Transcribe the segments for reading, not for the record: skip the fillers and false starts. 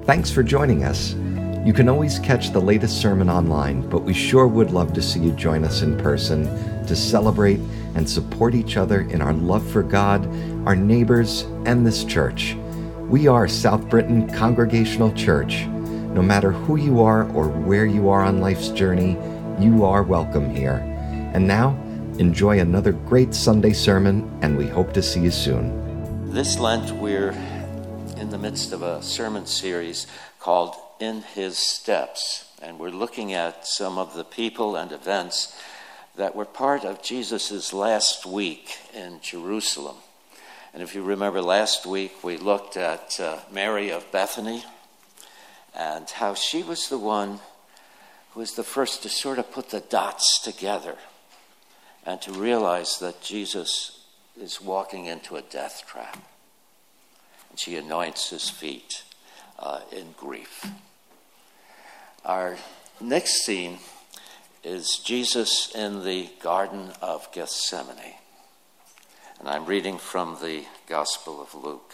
Thanks for joining us. You can always catch the latest sermon online, but we sure would love to see you join us in person to celebrate and support each other in our love for God, our neighbors, and this church. We are South Britain Congregational Church. No matter who you are or where you are on life's journey, you are welcome here. And now, enjoy another great Sunday sermon, and we hope to see you soon. This Lent, we're in the midst of a sermon series called In His Steps, and we're looking at some of the people and events that were part of Jesus' last week in Jerusalem. And if you remember last week, we looked at Mary of Bethany and how she was the one who was the first to sort of put the dots together and to realize that Jesus is walking into a death trap. And she anoints his feet in grief. Our next scene is Jesus in the Garden of Gethsemane. And I'm reading from the Gospel of Luke.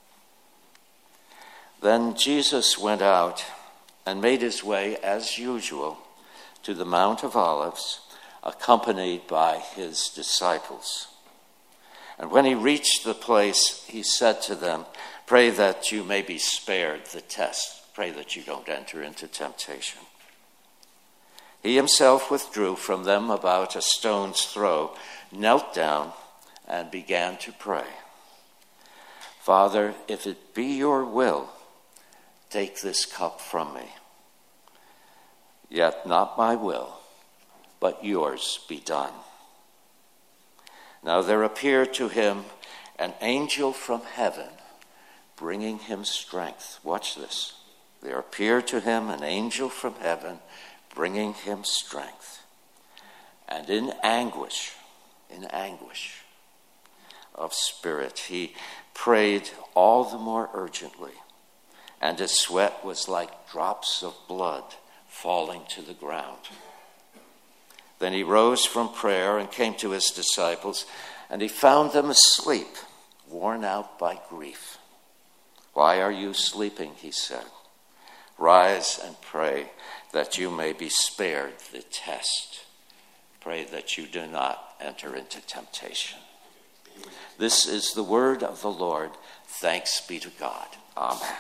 Then Jesus went out and made his way, as usual, to the Mount of Olives, accompanied by his disciples. And when he reached the place, he said to them, "Pray that you may be spared the test. Pray that you don't enter into temptation." He himself withdrew from them about a stone's throw, knelt down, and began to pray. "Father, if it be your will, take this cup from me. Yet not my will, but yours be done." Now there appeared to him an angel from heaven, bringing him strength. Watch this. There appeared to him an angel from heaven, bringing him strength. And in anguish of spirit, he prayed all the more urgently, and his sweat was like drops of blood falling to the ground. Then he rose from prayer and came to his disciples, and he found them asleep, worn out by grief. "Why are you sleeping?" he said. "Rise and pray that you may be spared the test. Pray that you do not enter into temptation." This is the word of the Lord. Thanks be to God. Amen.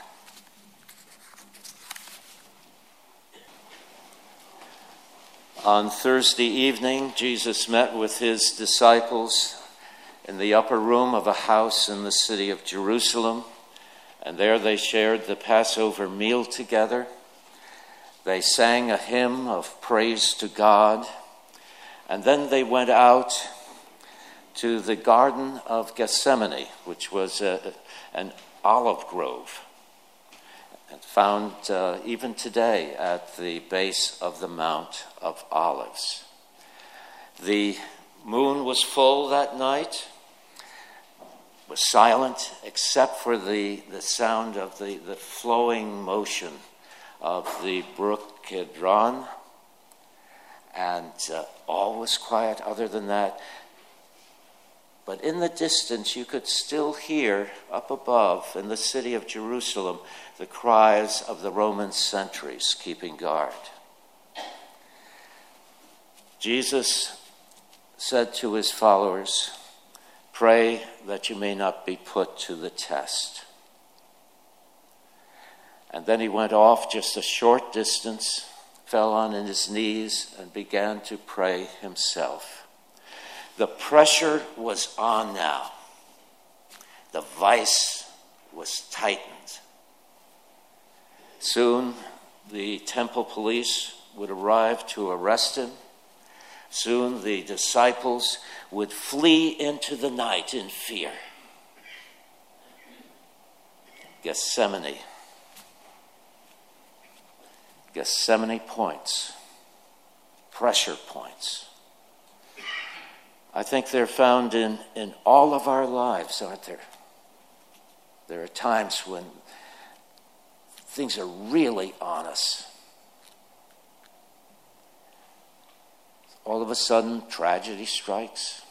On Thursday evening, Jesus met with his disciples in the upper room of a house in the city of Jerusalem, and there they shared the Passover meal together. They sang a hymn of praise to God, and then they went out to the Garden of Gethsemane, which was an olive grove, and found even today at the base of the Mount of Olives. The moon was full that night, was silent except for the sound of the flowing motion of the brook Kidron, and all was quiet other than that. But in the distance, you could still hear up above in the city of Jerusalem the cries of the Roman sentries keeping guard. Jesus said to his followers, "Pray that you may not be put to the test." And then he went off just a short distance, fell on his knees, and began to pray himself. The pressure was on now. The vice was tightened. Soon the temple police would arrive to arrest him. Soon the disciples would flee into the night in fear. Gethsemane points, pressure points. I think they're found in all of our lives, aren't there? There are times when things are really on us. All of a sudden, tragedy strikes.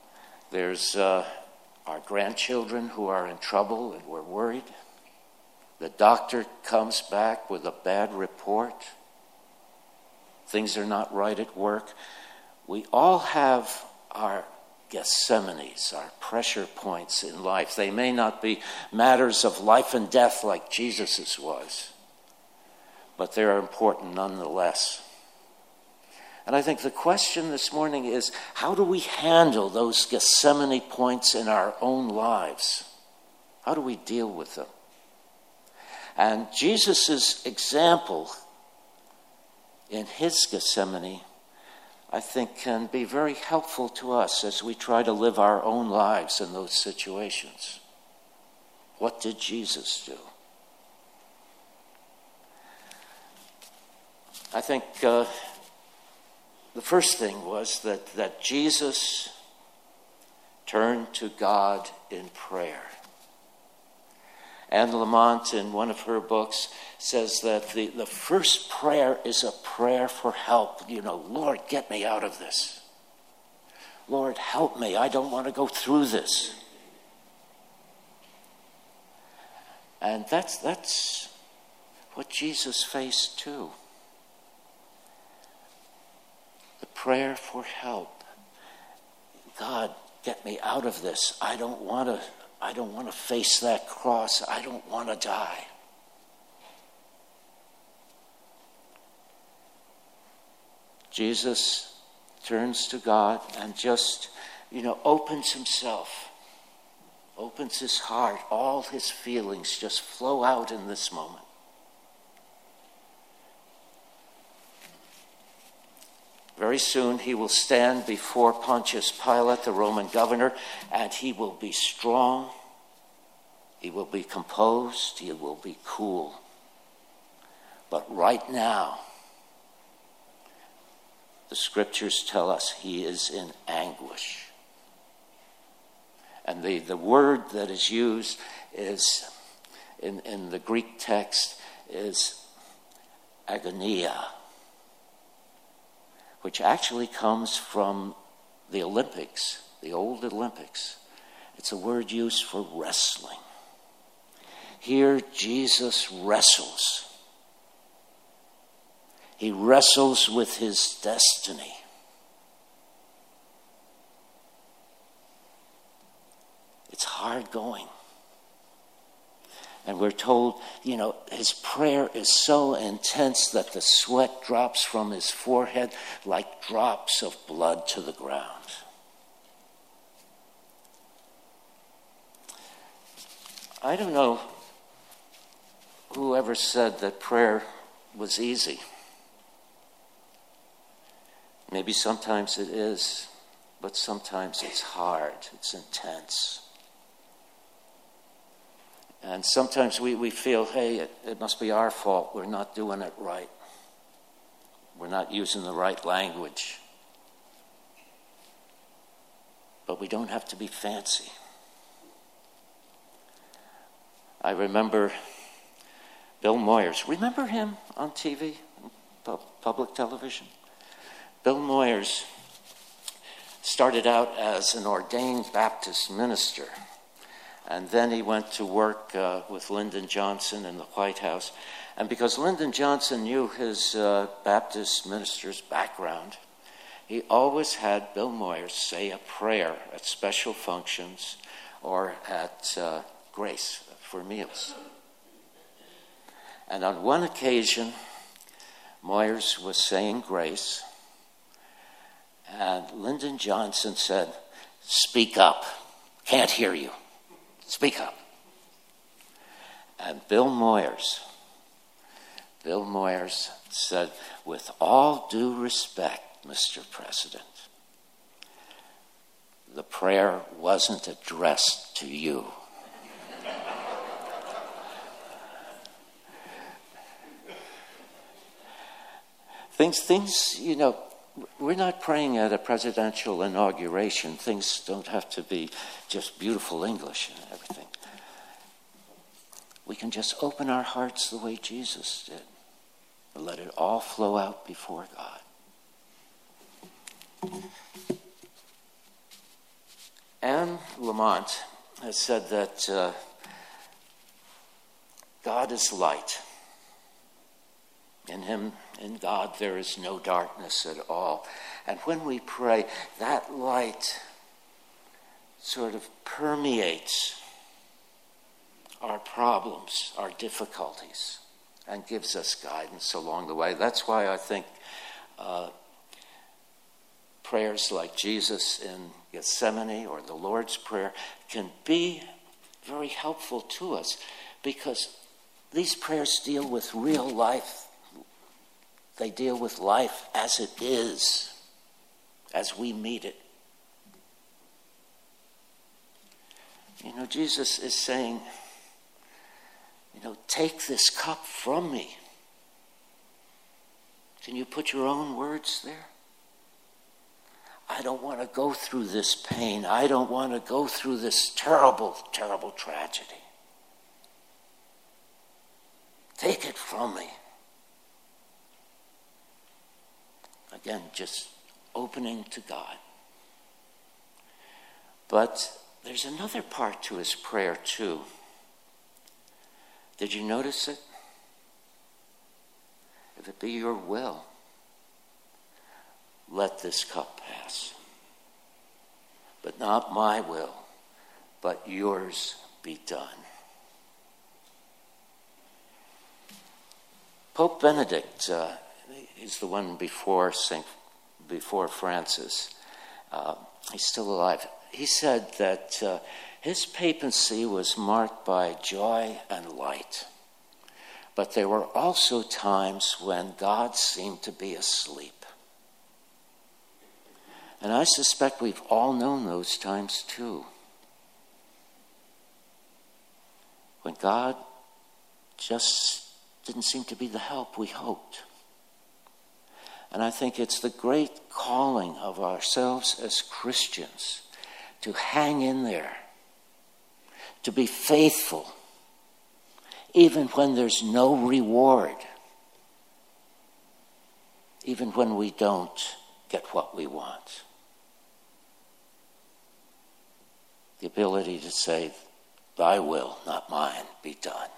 There's our grandchildren who are in trouble and we're worried. The doctor comes back with a bad report. Things are not right at work. We all have our Gethsemanes, our pressure points in life. They may not be matters of life and death like Jesus's was, but they are important nonetheless. And I think the question this morning is, how do we handle those Gethsemane points in our own lives? How do we deal with them? And Jesus' example in his Gethsemane, I think, can be very helpful to us as we try to live our own lives in those situations. What did Jesus do? I think the first thing was that Jesus turned to God in prayer. Anne Lamott, in one of her books, says that the first prayer is a prayer for help. Lord, get me out of this. Lord, help me. I don't want to go through this. And that's what Jesus faced too. The prayer for help. God, get me out of this. I don't want to face that cross. I don't want to die. Jesus turns to God and just, opens himself, opens his heart. All his feelings just flow out in this moment. Very soon he will stand before Pontius Pilate, the Roman governor, and he will be strong, he will be composed, he will be cool. But right now, the scriptures tell us he is in anguish. And the word that is used is, in the Greek text, is agonia, which actually comes from the Olympics, the old Olympics. It's a word used for wrestling. Here, Jesus wrestles. He wrestles with his destiny. It's hard going. And we're told, his prayer is so intense that the sweat drops from his forehead like drops of blood to the ground. I don't know who ever said that prayer was easy. Maybe sometimes it is, but sometimes it's hard, it's intense. And sometimes we feel, hey, it must be our fault. We're not doing it right. We're not using the right language. But we don't have to be fancy. I remember Bill Moyers. Remember him on TV, public television? Bill Moyers started out as an ordained Baptist minister. And then he went to work with Lyndon Johnson in the White House. And because Lyndon Johnson knew his Baptist minister's background, he always had Bill Moyers say a prayer at special functions or at Grace for meals. And on one occasion, Moyers was saying grace, and Lyndon Johnson said, "Speak up. Can't hear you. Speak up." And Bill Moyers said, "With all due respect, Mr. President, the prayer wasn't addressed to you." Things, we're not praying at a presidential inauguration. Things don't have to be just beautiful English and everything. We can just open our hearts the way Jesus did and let it all flow out before God. Anne Lamott has said that God is light. In him, in God, there is no darkness at all. And when we pray, that light sort of permeates our problems, our difficulties, and gives us guidance along the way. That's why I think prayers like Jesus in Gethsemane or the Lord's Prayer can be very helpful to us, because these prayers deal with real life. They deal with life as it is, as we meet it. Jesus is saying, take this cup from me. Can you put your own words there? I don't want to go through this pain. I don't want to go through this terrible, terrible tragedy. Take it from me. Again, just opening to God. But there's another part to his prayer too. Did you notice it? If it be your will, let this cup pass. But not my will, but yours be done. Pope Benedict, he's the one before Francis. He's still alive. He said that his papacy was marked by joy and light. But there were also times when God seemed to be asleep. And I suspect we've all known those times too. When God just didn't seem to be the help we hoped. And I think it's the great calling of ourselves as Christians to hang in there, to be faithful, even when there's no reward, even when we don't get what we want. The ability to say, thy will, not mine, be done.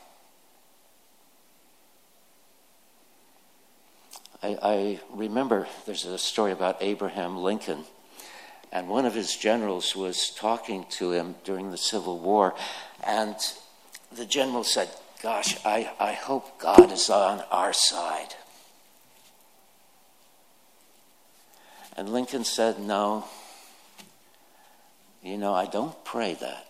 I remember there's a story about Abraham Lincoln, and one of his generals was talking to him during the Civil War, and the general said, gosh, I hope God is on our side. And Lincoln said, no, I don't pray that.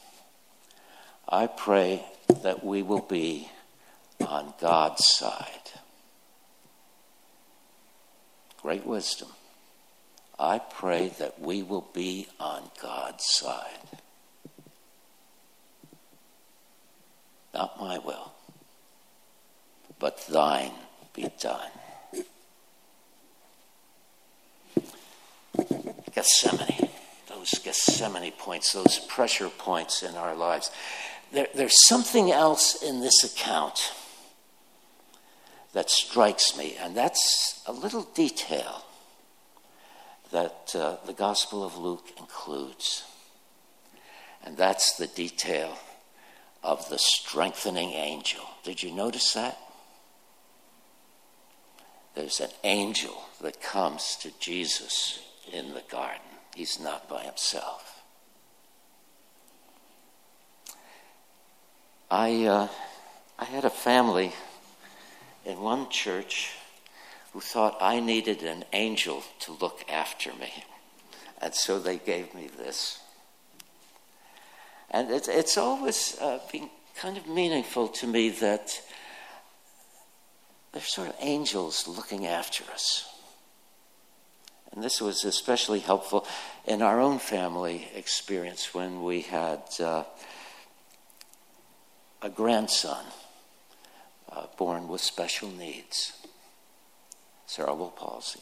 I pray that we will be on God's side. Great wisdom. I pray that we will be on God's side. Not my will, but thine be done. Gethsemane, those Gethsemane points, those pressure points in our lives. There's something else in this account that strikes me, and that's a little detail that the Gospel of Luke includes. And that's the detail of the strengthening angel. Did you notice that? There's an angel that comes to Jesus in the garden. He's not by himself. I had a family in one church who thought I needed an angel to look after me. And so they gave me this. And it's always been kind of meaningful to me that they're sort of angels looking after us. And this was especially helpful in our own family experience when we had a grandson born with special needs, cerebral palsy.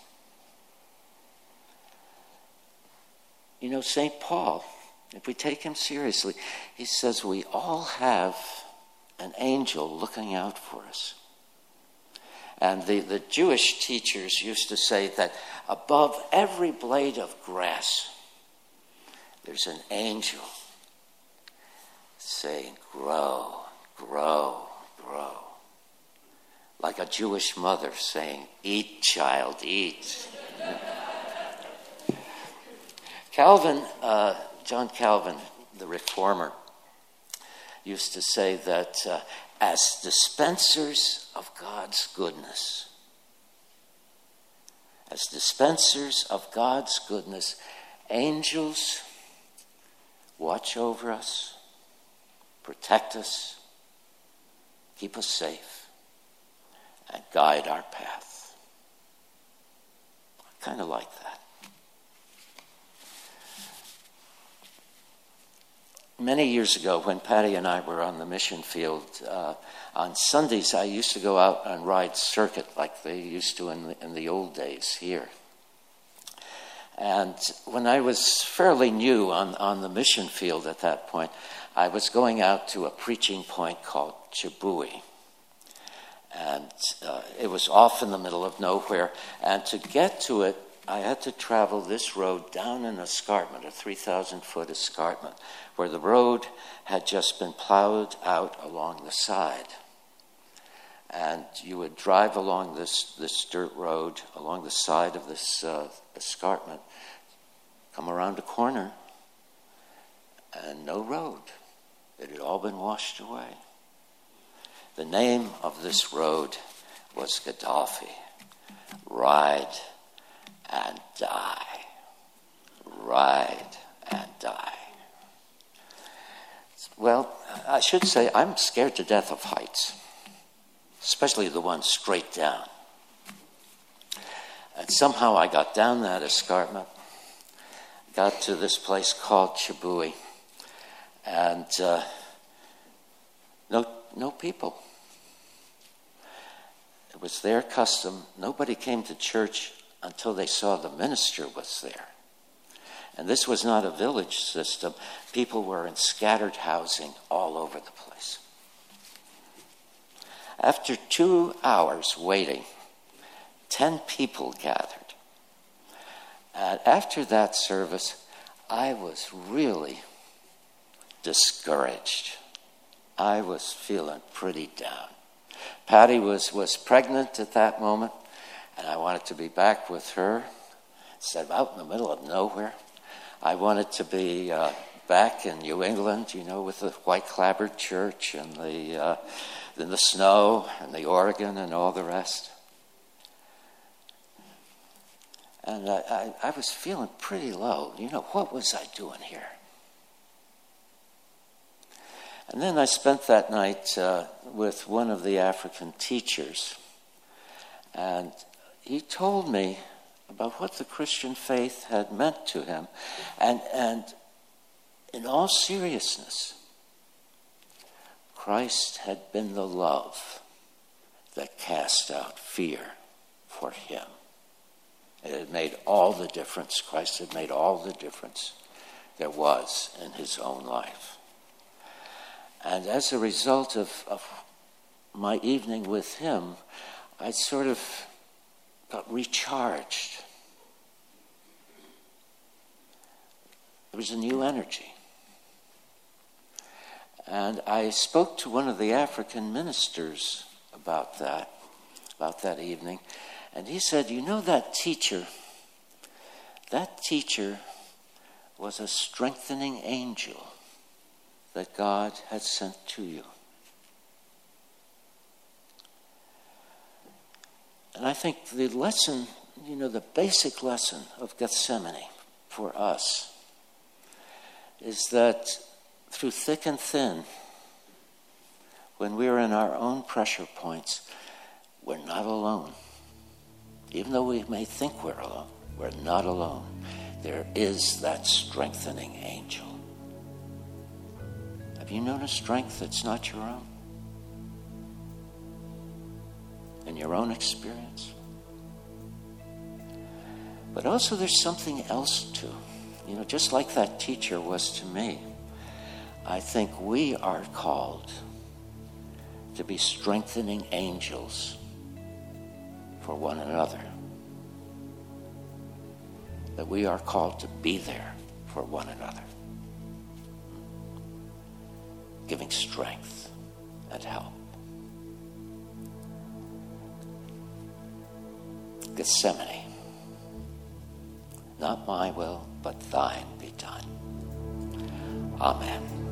St. Paul, if we take him seriously, he says we all have an angel looking out for us. And the Jewish teachers used to say that above every blade of grass, there's an angel saying, grow, grow, grow. Jewish mother saying, "Eat, child, eat." John Calvin, the reformer, used to say that as dispensers of God's goodness, angels watch over us, protect us, keep us safe, and guide our path. I kind of like that. Many years ago, when Patty and I were on the mission field, on Sundays I used to go out and ride circuit like they used to in the old days here. And when I was fairly new on the mission field at that point, I was going out to a preaching point called Chibouy. And it was off in the middle of nowhere. And to get to it, I had to travel this road down an escarpment, a 3,000-foot escarpment, where the road had just been plowed out along the side. And you would drive along this dirt road, along the side of this escarpment, come around a corner, and no road. It had all been washed away. The name of this road was Gaddafi. Ride and die. Ride and die. Well, I should say I'm scared to death of heights, especially the one straight down. And somehow I got down that escarpment, got to this place called Chibouy, and no people. It was their custom. Nobody came to church until they saw the minister was there. And this was not a village system. People were in scattered housing all over the place. After 2 hours waiting, 10 people gathered. And after that service, I was really discouraged. I was feeling pretty down. Patty was pregnant at that moment, and I wanted to be back with her. Instead of out in the middle of nowhere, I wanted to be back in New England, with the white clapboard church and the snow and the organ and all the rest. And I was feeling pretty low. What was I doing here? And then I spent that night with one of the African teachers. And he told me about what the Christian faith had meant to him. And in all seriousness, Christ had been the love that cast out fear for him. It had made all the difference. Christ had made all the difference there was in his own life. And as a result of my evening with him, I sort of got recharged. There was a new energy. And I spoke to one of the African ministers about that evening. And he said, that teacher was a strengthening angel that God had sent to you. And I think the lesson, the basic lesson of Gethsemane for us is that through thick and thin, when we're in our own pressure points, we're not alone. Even though we may think we're alone, we're not alone. There is that strengthening angel. Have you known a strength that's not your own? In your own experience? But also there's something else too. Just like that teacher was to me, I think we are called to be strengthening angels for one another. That we are called to be there for one another. Giving strength and help. Gethsemane. Not my will, but thine be done. Amen.